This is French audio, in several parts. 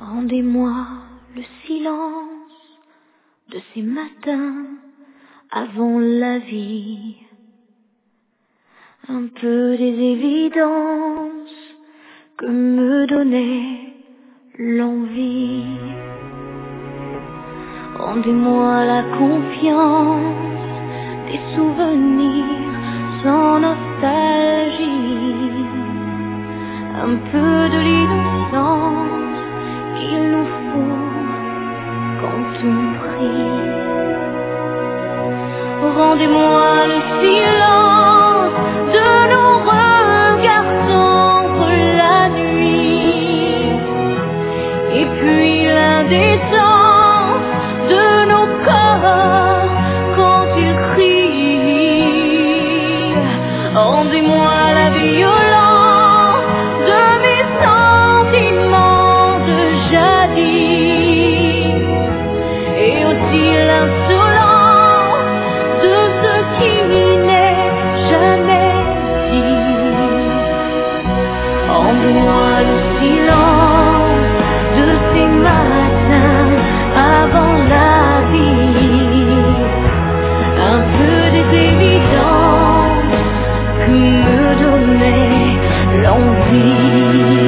Rendez-moi le silence de ces matins avant la vie, un peu des évidences que me donnait l'envie. Rendez-moi la confiance des souvenirs sans nostalgie, un peu de l'innocence qu'il nous faut quand on prie. Rendez-moi le silence de nos regards contre la nuit, et puis l'indécence de nos corps quand ils crient. Rendez-moi la violence de mes sentiments de jadis, et aussi l'insolence de ce qui n'est jamais dit. Rendez-moi le silence de ces matins avant la vie, un peu des évidences que me donnait l'envie.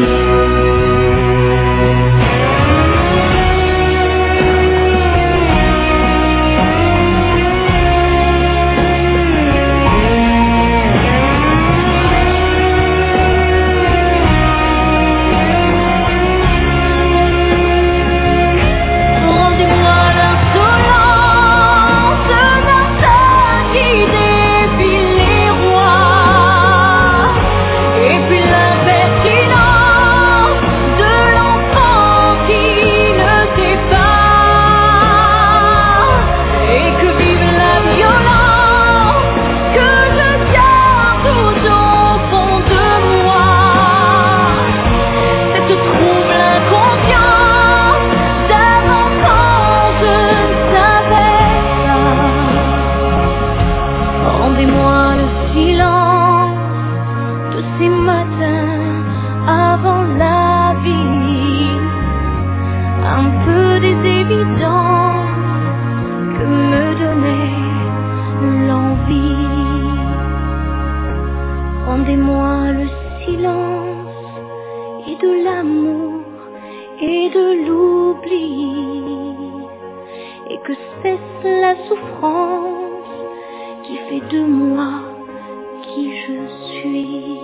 Rendez-moi le silence de ces matins avant la vie, un peu des évidences que me donnait l'envie. Rendez-moi le silence et de l'amour et de l'oubli, et que cesse la souffrance qui fait de moi qui je suis.